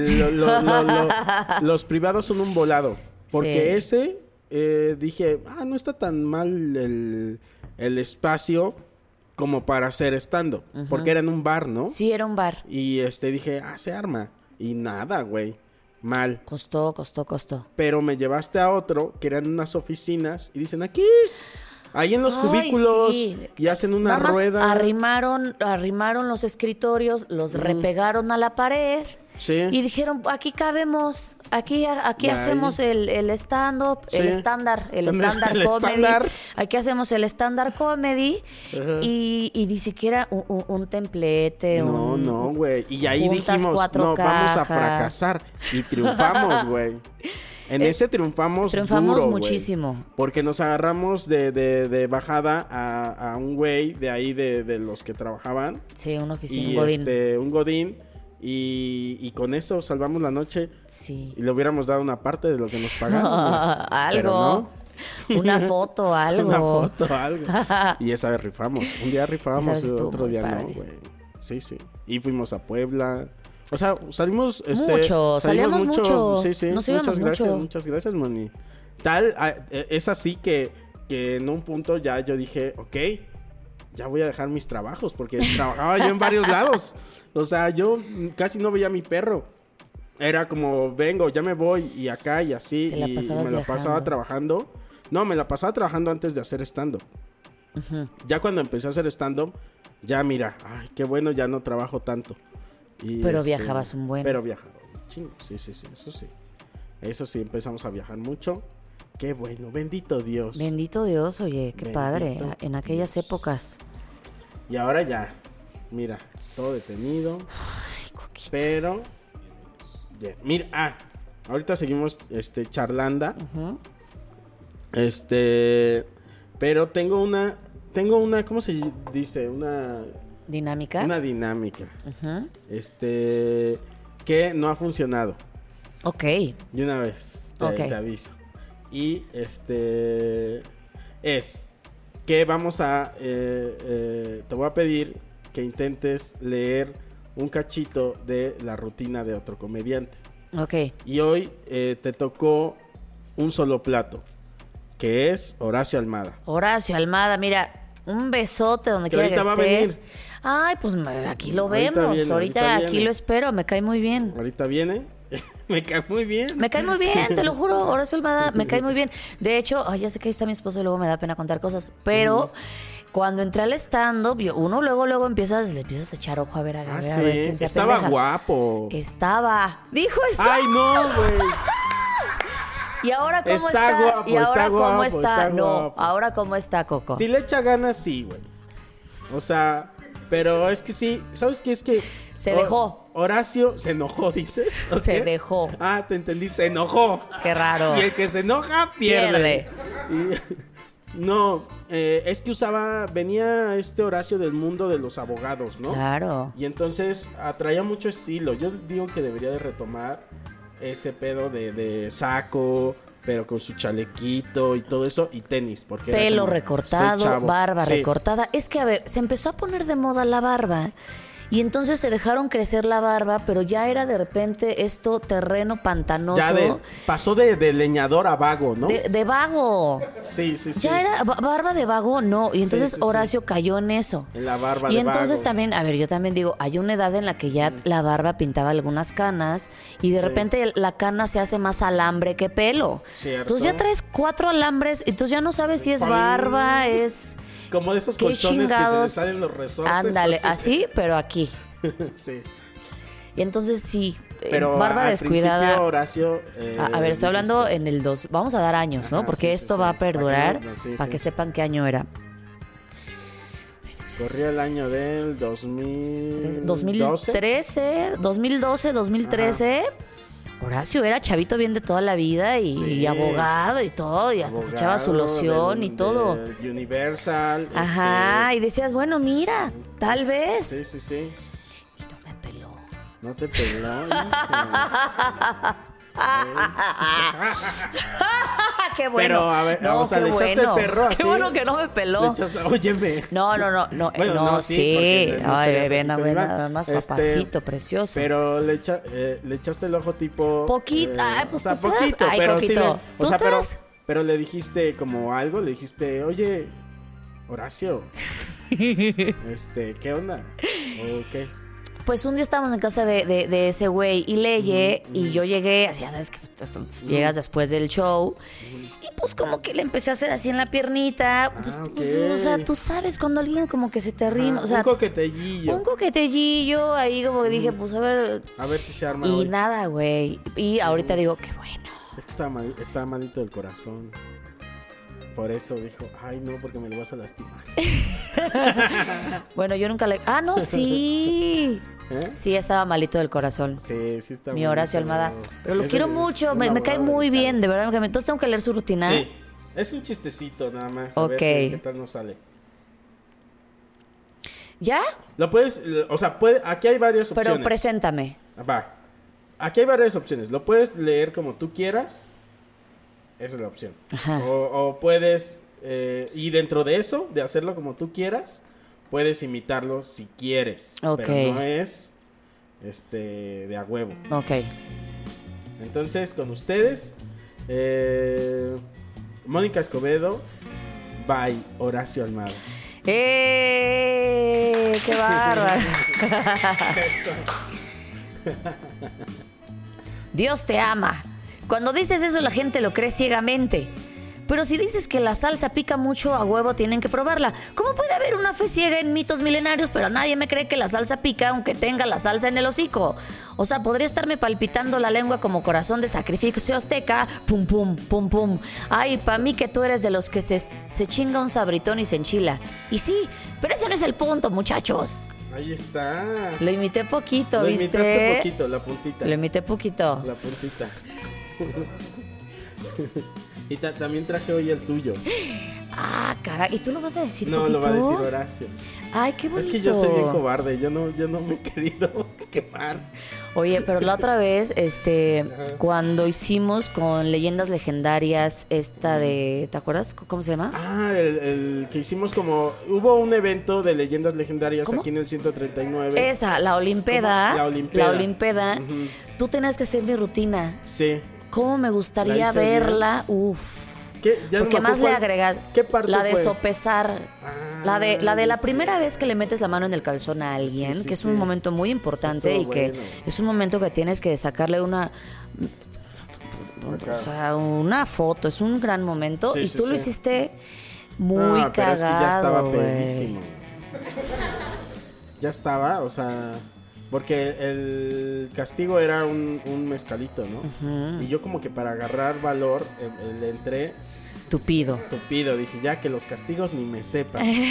los privados son un volado. Porque ese, dije, no está tan mal el espacio como para hacer stand-up. Porque era en un bar, ¿no? Sí, era un bar. Y dije, se arma. Y nada, güey. Mal. Costó. Pero me llevaste a otro que eran unas oficinas y dicen, aquí, ahí en los cubículos, y hacen una rueda. Arrimaron los escritorios, los repegaron a la pared. Sí. Y dijeron, aquí cabemos, aquí hacemos el stand-up, Sí. el stand-up comedy. Aquí hacemos el stand-up comedy. Y ni siquiera un templete. No, güey. Y ahí juntas dijimos, 4 vamos a cajas. fracasar. Y triunfamos, güey. En ese triunfamos duro, muchísimo. Güey, porque nos agarramos de bajada a un güey de ahí, de los que trabajaban. Sí, una oficina, Y un godín. un godín. Y con eso salvamos la noche. Sí. Y le hubiéramos dado una parte de lo que nos pagaron. Algo. No. Una foto, algo. Una foto, algo. Y esa vez rifamos. Un día rifamos, otro día padre. no, güey. Sí. Y fuimos a Puebla. O sea, salimos... salíamos mucho. Sí. Nos íbamos Muchas gracias, Moni. Es así que en un punto ya yo dije, ok, ya voy a dejar mis trabajos, porque trabajaba yo en varios lados. O sea, yo casi no veía a mi perro. Era como, vengo, ya me voy, y acá y así. Te la pasabas me la pasaba trabajando. No, me la pasaba trabajando antes de hacer stand-up. Ya cuando empecé a hacer stand-up, ya mira, ay, qué bueno, ya no trabajo tanto. Pero viajabas un buen. Pero viajaba un chingo, sí, eso sí, empezamos a viajar mucho. Qué bueno, bendito Dios. Bendito Dios, oye, qué padre, en aquellas Dios. Épocas. Y ahora ya, mira, todo detenido. Ay, Coquito. Pero, yeah. Mira, ahorita seguimos charlando. Pero tengo una, ¿cómo se dice? Una ¿Dinámica? Una dinámica. Que no ha funcionado. Ok. De una vez, te aviso. Y es que vamos a... te voy a pedir que intentes leer un cachito de la rutina de otro comediante. Ok. Y hoy te tocó un solo plato, que es Horacio Almada. Horacio Almada, mira, un besote donde Que quiera que ahorita esté. va a venir. Ay, pues aquí lo Ahorita vemos. viene, ahorita aquí viene. lo espero, me cae muy bien. Ahorita viene. Me cae muy bien. Me cae muy bien, te lo juro, Horacio Almada, me cae muy bien. De hecho, ya sé que ahí está mi esposo y luego me da pena contar cosas, pero cuando entré al stand-up, uno luego le empiezas a echar ojo a ver Sí. quién se Estaba apendeja. guapo. Dijo eso. Ay, no, güey. ¿Y ahora cómo Está está? guapo, ¿Y ahora está cómo guapo, está? está No, guapo. ahora cómo está, Coco. Si le echa ganas, sí, güey. O sea, pero es que sí, ¿sabes qué? Es que... Se dejó. Horacio se enojó, ¿dices? ¿O Se qué? dejó. Ah, te entendí, se enojó. Qué raro. Y el que se enoja, pierde. No, es que venía Horacio del mundo de los abogados, ¿no? Claro. Y entonces atraía mucho estilo. Yo digo que debería de retomar ese pedo de saco, pero con su chalequito y todo eso, y tenis. Porque Pelo como, recortado, estoy chavo. barba Sí. recortada. Es que, a ver, se empezó a poner de moda la barba. Y entonces se dejaron crecer la barba, pero ya era de repente esto terreno pantanoso. Ya pasó de leñador a vago, ¿no? De vago. Sí. Ya era barba de vago, no. Y entonces Sí. Horacio cayó en eso. En la barba Y de entonces vago. también, a ver, yo también digo, hay una edad en la que ya la barba pintaba algunas canas y de repente la cana se hace más alambre que pelo. Cierto. Entonces ya traes 4 alambres, entonces ya no sabes si es barba, es... Como de esos ¿Qué colchones que se chingados? les salen los resortes. Ándale, así, pero aquí. Sí. Y entonces sí, pero barba descuidada. Horacio, a ver, estoy hablando en el 2. Vamos a dar años, ¿no? Porque esto va a perdurar para que sepan qué año era. Corría el año del 2013. 2013. Horacio era chavito bien de toda la vida y abogado y todo, y hasta se echaba su loción y todo. Universal. Ajá, y decías, bueno, mira, tal vez. Sí. Y no me peló. ¿No te peló? Qué bueno. Pero a ver, o sea, le echaste el perro así. Qué bueno que no me peló. Óyeme. No. Bueno, no, sí. Ay, ven nada más, papacito precioso. Pero le echaste el ojo tipo. Poquito, pues o sea, poquito, pero poquito. Sí o sea, pero le dijiste como algo, le dijiste, oye, Horacio, ¿qué onda? ¿O qué? Pues un día estábamos en casa de ese güey y Leye, y yo llegué, así ya sabes que llegas después del show, y pues como que le empecé a hacer así en la piernita, pues, o sea, tú sabes cuando alguien como que se te rima, o sea, un coquetellillo ahí como que dije, pues a ver si se arma. Y hoy. nada, güey, y ahorita digo, qué bueno. Es que está malito del corazón. Por eso dijo, ay no, porque me lo vas a lastimar. Bueno, yo nunca le... Ah, no, sí. Sí, estaba malito del corazón. Sí está Mi Horacio Almada. Pero lo quiero mucho, me cae muy bien, de verdad. Entonces tengo que leer su rutina. Sí, es un chistecito nada más. A ver qué tal nos sale. ¿Ya? Lo puedes, o sea, aquí hay varias opciones. Pero preséntame. Va. Aquí hay varias opciones. Lo puedes leer como tú quieras. Esa es la opción. Ajá. O puedes, y dentro de eso, de hacerlo como tú quieras, puedes imitarlo si quieres. Ok. Pero no es de a huevo. Ok. Entonces, con ustedes, Mónica Escobedo, by Horacio Almada. ¡Qué bárbaro! Dios te ama. Cuando dices eso la gente lo cree ciegamente. Pero si dices que la salsa pica mucho, a huevo tienen que probarla. ¿Cómo puede haber una fe ciega en mitos milenarios, pero nadie me cree que la salsa pica aunque tenga la salsa en el hocico? O sea, podría estarme palpitando la lengua como corazón de sacrificio azteca. Pum, pum, pum, pum. Ay, pa' mí que tú eres de los que se chinga un sabritón y se enchila. Y sí, pero eso no es el punto, muchachos. Ahí está. Lo imité poquito, Lo ¿viste? imitaste poquito, la puntita. Lo imité poquito. La puntita. Y también traje hoy el tuyo. Ah, caray. ¿Y tú lo vas a decir No, poquito? lo va a decir Horacio. Ay, qué bonito. Es que yo soy bien cobarde. Yo no me he querido quemar. Oye, pero la otra vez, cuando hicimos con Leyendas Legendarias esta de... ¿Te acuerdas? ¿Cómo se llama? Ah, el que hicimos como... Hubo un evento de Leyendas Legendarias. ¿Cómo? Aquí en el 139. Esa, la Olimpeda. La Olimpeda. Uh-huh. Tú tenías que hacer mi rutina. Sí. ¿Cómo me gustaría verla? Uf. Porque más le agregas ¿qué parte la de fue? sopesar, la de la primera vez que le metes la mano en el calzón a alguien, que es un momento muy importante y que es un momento que tienes que sacarle una foto, es un gran momento y tú lo hiciste muy cagado. Pero es que ya estaba pedísimo. Ya estaba, o sea, porque el castigo era un mezcalito, ¿no? Uh-huh. Y yo como que para agarrar valor le entré tupido, dije, ya que los castigos ni me sepan. y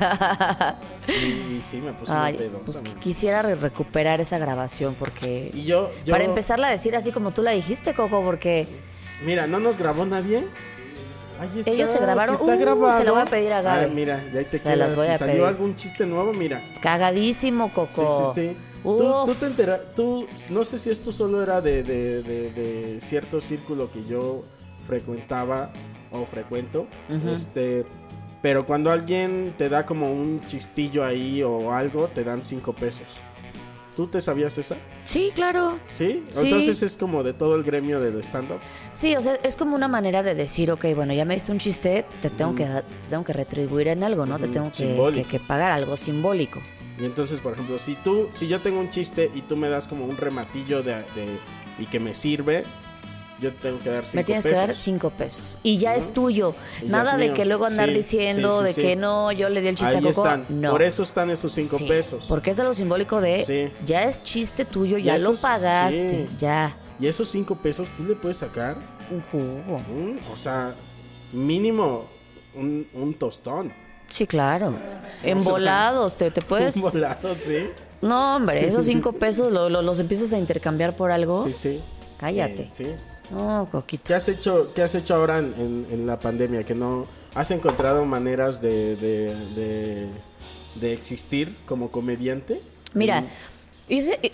sí, me puse un pedo. Pues quisiera recuperar esa grabación porque... Y yo para empezarla a decir así como tú la dijiste, Coco, porque... Mira, ¿no nos grabó nadie? Ahí está, ellos se grabaron. Sí está grabado. Se la voy a pedir a Gaby. Mira, ya te se las voy a ¿Salió pedir. algún chiste nuevo? Mira. Cagadísimo, Coco. Sí. Tú te enteras, no sé si esto solo era de cierto círculo que yo frecuentaba o frecuento, uh-huh. Pero cuando alguien te da como un chistillo ahí o algo, te dan 5 pesos. ¿Tú te sabías esa? Sí, claro. ¿Sí? Entonces es como de todo el gremio del stand-up. Sí, o sea, es como una manera de decir, ok, bueno, ya me diste un chiste, te tengo que retribuir en algo, ¿no? Te tengo que pagar algo simbólico. Y entonces, por ejemplo, si yo tengo un chiste y tú me das como un rematillo y que me sirve, yo te tengo que dar 5 pesos. Me tienes que dar 5 pesos. Y ya es tuyo. Y Nada de que luego andar diciendo de que no, yo le di el chiste ahí a Coco. Están. No. Por eso están esos 5 pesos. Porque es algo simbólico de ya es chiste tuyo, ya lo pagaste, ya. Y esos 5 pesos tú le puedes sacar un jugo. O sea, mínimo un tostón. Sí, claro. Envolados, te puedes. Envolados, sí. No, hombre, esos 5 pesos los empiezas a intercambiar por algo. Sí. Cállate. Sí. No, Coquito. ¿Qué has hecho ahora en la pandemia? Que no has encontrado maneras de existir como comediante. Mira, hiciste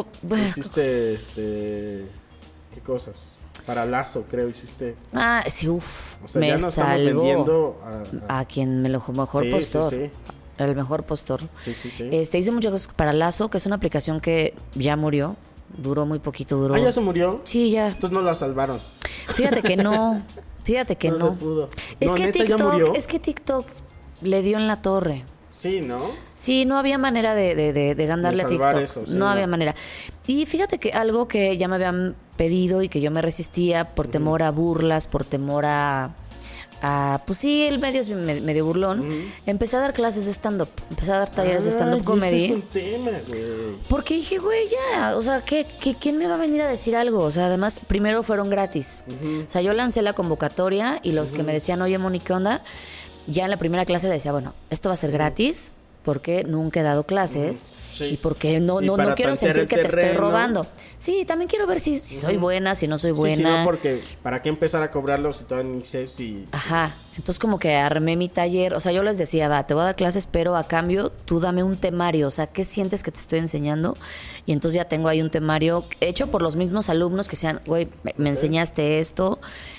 ¿qué cosas? Para Lazo, creo, hiciste. Ah, sí, uff. O sea, me ya no estamos salvó vendiendo a quien mejor postor. Sí. El mejor postor. Sí. Hice muchas cosas para Lazo, que es una aplicación que ya murió. Duró muy poquito, ¿ya se murió? Sí, ya. Entonces no la salvaron. Fíjate que no. No se pudo. Es que TikTok le dio en la torre. Sí, ¿no? Sí, no había manera de ganarle a TikTok. Eso, sí, no había manera. Y fíjate que algo que ya me habían pedido y que yo me resistía por temor a burlas, por temor a pues sí, el medio es medio burlón. Empecé a dar clases de stand-up. Empecé a dar talleres de stand-up comedy. Ese es un tema, güey. Porque dije, güey, ya, o sea, ¿quién me va a venir a decir algo? O sea, además, primero fueron gratis. O sea, yo lancé la convocatoria y los que me decían, oye, Moni, ¿qué onda? Ya en la primera clase le decía, bueno, esto va a ser gratis porque nunca he dado clases y porque no quiero sentir que te estoy robando. Sí, también quiero ver si soy buena, si no soy buena. Sí, no, porque ¿para qué empezar a cobrarlo si todavía ni sé si... Ajá, entonces como que armé mi taller, o sea, yo les decía, va, te voy a dar clases, pero a cambio tú dame un temario, o sea, ¿qué sientes que te estoy enseñando? Y entonces ya tengo ahí un temario hecho por los mismos alumnos que sean, güey, me enseñaste esto,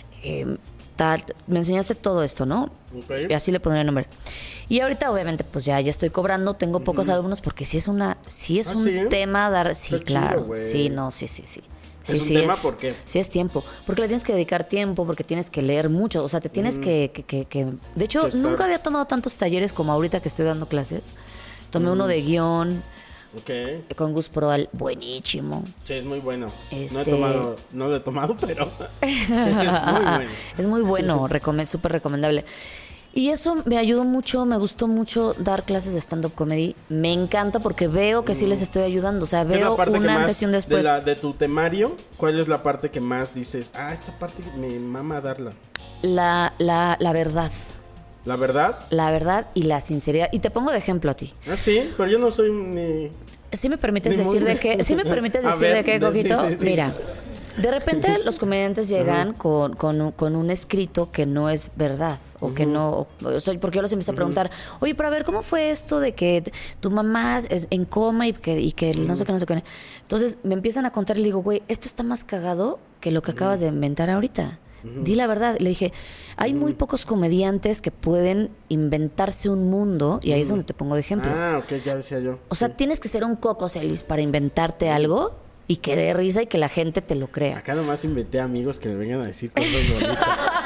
me enseñaste todo esto, ¿no? Okay. Y así le pondré el nombre. Y ahorita obviamente pues ya estoy cobrando, tengo pocos alumnos porque sí es un tema dar, sí, está claro, chido, sí, no, sí. ¿Es un tema por qué? Sí es tiempo, porque le tienes que dedicar tiempo, porque tienes que leer mucho, o sea, te tienes que de hecho, nunca había tomado tantos talleres como ahorita que estoy dando clases. Tomé uno de guión. Okay. Con Gus Proal, buenísimo. Sí, es muy bueno. No lo he tomado, pero es muy bueno. Es muy bueno, súper recomendable. Y eso me ayudó mucho, me gustó mucho dar clases de stand-up comedy. Me encanta porque veo que sí les estoy ayudando. O sea, veo un antes y un después. De tu temario, ¿cuál es la parte que más dices? Esta parte me mama darla. La verdad. ¿La verdad? La verdad y la sinceridad. Y te pongo de ejemplo a ti. Sí, pero yo no soy ni... ¿Sí me permites decir de qué? ¿Sí me permites decir de qué, Coquito? Mira, de repente los comediantes llegan con un escrito que no es verdad. O que no... O sea, porque yo los empiezo a preguntar, oye, pero a ver, ¿cómo fue esto de que tu mamá es en coma y que no sé qué? Entonces me empiezan a contar y le digo, güey, esto está más cagado que lo que acabas de inventar ahorita. Di la verdad. Le dije, hay muy pocos comediantes que pueden inventarse un mundo, y ahí es donde te pongo de ejemplo. Ok, ya decía yo. O sea, tienes que ser un Coco Celis para inventarte algo y que dé risa y que la gente te lo crea. Acá nomás inventé amigos que me vengan a decir cosas bonitas.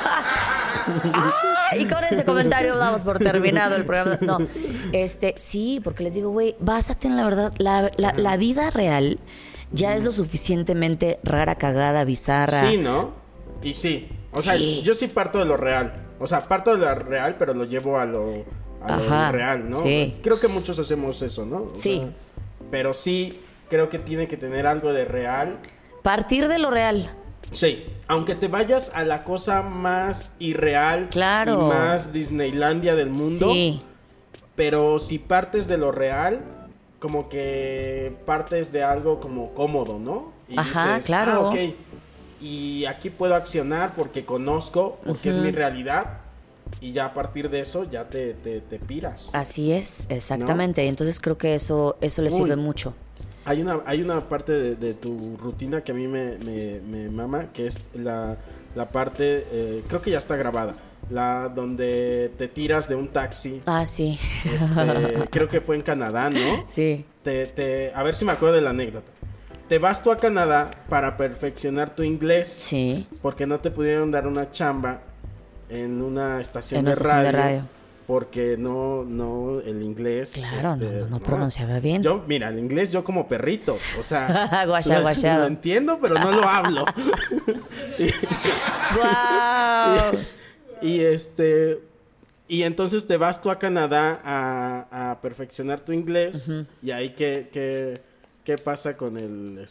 Y con ese comentario damos por terminado el programa. No, sí, porque les digo, güey, básate en la verdad. La vida real ya es lo suficientemente rara, cagada, bizarra. Sí, ¿no? Y sí, o sea, yo sí parto de lo real. O sea, parto de lo real, pero lo llevo a lo real, ¿no? Sí. Creo que muchos hacemos eso, ¿no? Sí. Pero sí, creo que tiene que tener algo de real. Partir de lo real. Sí, aunque te vayas a la cosa más irreal y más Disneylandia del mundo. Sí. Pero si partes de lo real, como que partes de algo como cómodo, ¿no? Y dices, claro. Ok. Y aquí puedo accionar porque conozco, porque es mi realidad. Y ya a partir de eso ya te piras. Así es, exactamente. ¿No? Entonces creo que eso le sirve mucho. Hay una parte de tu rutina que a mí me mama, que es la parte, creo que ya está grabada, la donde te tiras de un taxi. Sí. Creo que fue en Canadá, ¿no? Sí. A ver si me acuerdo de la anécdota. Te vas tú a Canadá para perfeccionar tu inglés. Sí. Porque no te pudieron dar una chamba en una estación de radio. porque no el inglés. Claro, no pronunciaba bien. Yo, mira, el inglés yo como perrito, o sea, guachado. Lo entiendo, pero no lo hablo. Wow. Y entonces te vas tú a Canadá a perfeccionar tu inglés. Uh-huh. Y ahí ¿qué pasa con el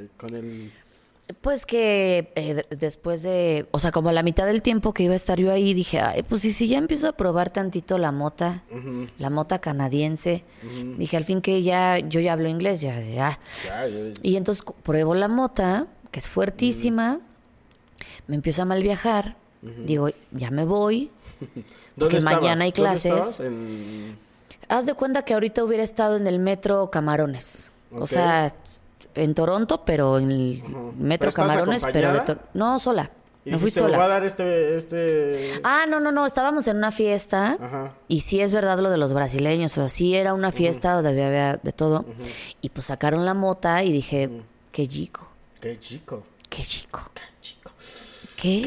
Pues que después de, o sea, como a la mitad del tiempo que iba a estar yo ahí, dije, ay, pues si ya empiezo a probar tantito la mota, uh-huh. La mota canadiense, uh-huh. Dije, al fin que yo ya hablo inglés, ya. Y entonces pruebo la mota, que es fuertísima, uh-huh. Me empiezo a mal viajar, uh-huh. Digo, ya me voy, porque mañana hay clases. Haz de cuenta que ahorita hubiera estado en el metro Camarones, okay. O sea... En Toronto, pero en el metro Camarones, pero no, sola. Me fui sola. ¿Me va a dar este? Ah, no, estábamos en una fiesta. Ajá. Y sí es verdad lo de los brasileños, o sea, sí era una fiesta donde había de todo. Uh-huh. Y pues sacaron la mota y dije, qué chico. Qué chico. Qué chico. Qué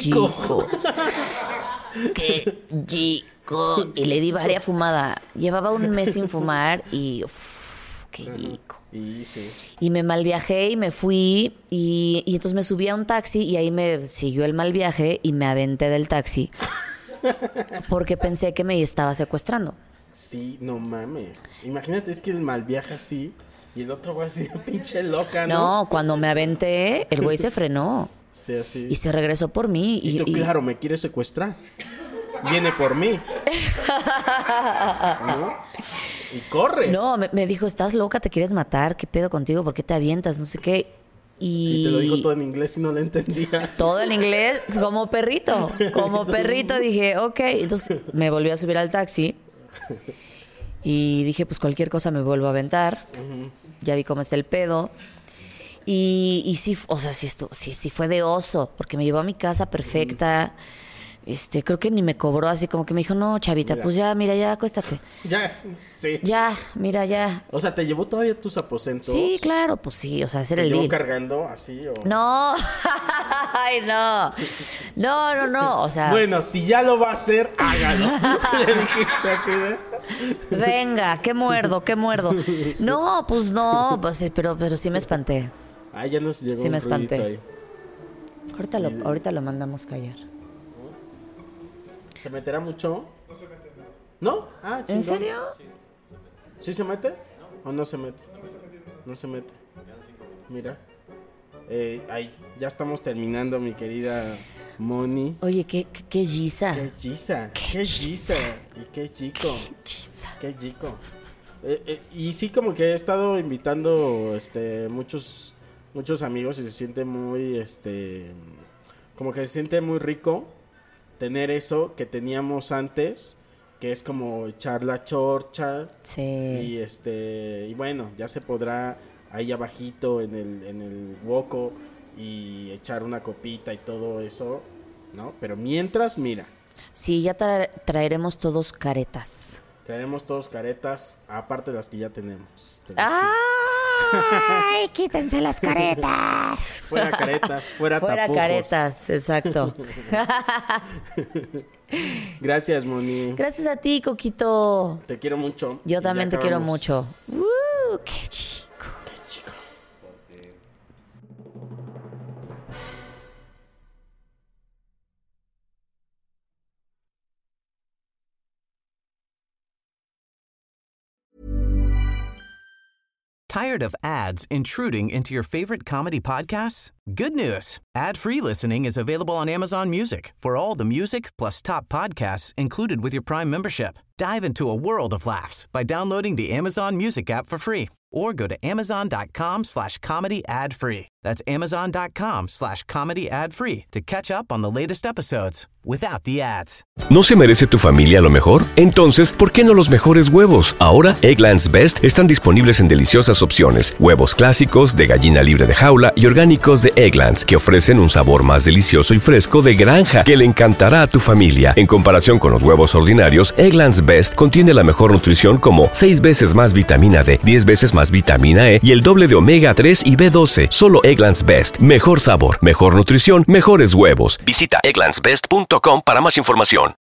chico. Y le di varias fumadas. Llevaba un mes sin fumar y... qué chico. Y me mal viajé y me fui y entonces me subí a un taxi y ahí me siguió el mal viaje y me aventé del taxi porque pensé que me estaba secuestrando. Sí, no mames. Imagínate, es que el mal viaje así y el otro güey así de pinche loca, ¿no? No, cuando me aventé, el güey se frenó. Sí, así. Y se regresó por mí. Y tú, claro, me quieres secuestrar. Viene por mí. ¿No? Y corre. No, me dijo, ¿estás loca? ¿Te quieres matar? ¿Qué pedo contigo? ¿Por qué te avientas? No sé qué. Y te lo dijo todo en inglés y no lo entendías. Todo en inglés, como perrito. Como perrito dije, ok. Entonces me volví a subir al taxi. Y dije, pues cualquier cosa me vuelvo a aventar. Uh-huh. Ya vi cómo está el pedo. Y sí, o sea, sí fue de oso. Porque me llevó a mi casa perfecta. Creo que ni me cobró, así como que me dijo, no, chavita, mira. Pues ya, acuéstate. Ya, sí. Ya, mira, ya. O sea, ¿te llevó todavía tus aposentos? Sí, claro, pues sí, o sea, hacer el deal. ¿Te llevó cargando así o...? No, ay, no, o sea... Bueno, si ya lo va a hacer, hágalo. Le dijiste así de... Venga, ¿qué muerdo? No, pues no, pues, pero sí me espanté. Ah, ya nos llegó sí me espanté. Ahí. Ahorita lo mandamos callar. ¿Se meterá mucho? No se mete nada. ¿No? Ah, chingón. ¿En serio? ¿Sí se mete? ¿O no se mete? No se mete. Mira. Ahí, ya estamos terminando, mi querida Moni. Oye, qué guisa. Qué guisa. Y qué chico. Qué chico. Y sí, como que he estado invitando muchos amigos y se siente muy, como que se siente muy rico tener eso que teníamos antes, que es como echar la chorcha. Sí. Y bueno, ya se podrá ahí abajito en el woco y echar una copita y todo eso, ¿no? Pero mientras, mira. Sí, ya traeremos todos caretas. Traeremos todos caretas, aparte de las que ya tenemos. ¡Ay! ¡Quítense las caretas! Fuera caretas, fuera tapujos. Caretas, exacto. Gracias, Moni. Gracias a ti, Coquito. Te quiero mucho. Yo también te quiero mucho. ¡Qué chico! ¡Qué chico! Tired of ads intruding into your favorite comedy podcasts? Good news. Ad-free listening is available on Amazon Music for all the music plus top podcasts included with your Prime membership. Dive into a world of laughs by downloading the Amazon Music app for free or go to amazon.com/comedy ad-free. That's amazon.com/comedy ad-free to catch up on the latest episodes without the ads. ¿No se merece tu familia lo mejor? Entonces, ¿por qué no los mejores huevos? Ahora, Eggland's Best están disponibles en deliciosas opciones. Huevos clásicos, de gallina libre de jaula y orgánicos de Eggland's, que ofrecen un sabor más delicioso y fresco de granja que le encantará a tu familia. En comparación con los huevos ordinarios, Eggland's Best contiene la mejor nutrición como 6 veces más vitamina D, 10 veces más vitamina E y el doble de omega 3 y B12. Solo Eggland's Best. Mejor sabor, mejor nutrición, mejores huevos. Visita egglandsbest.com para más información.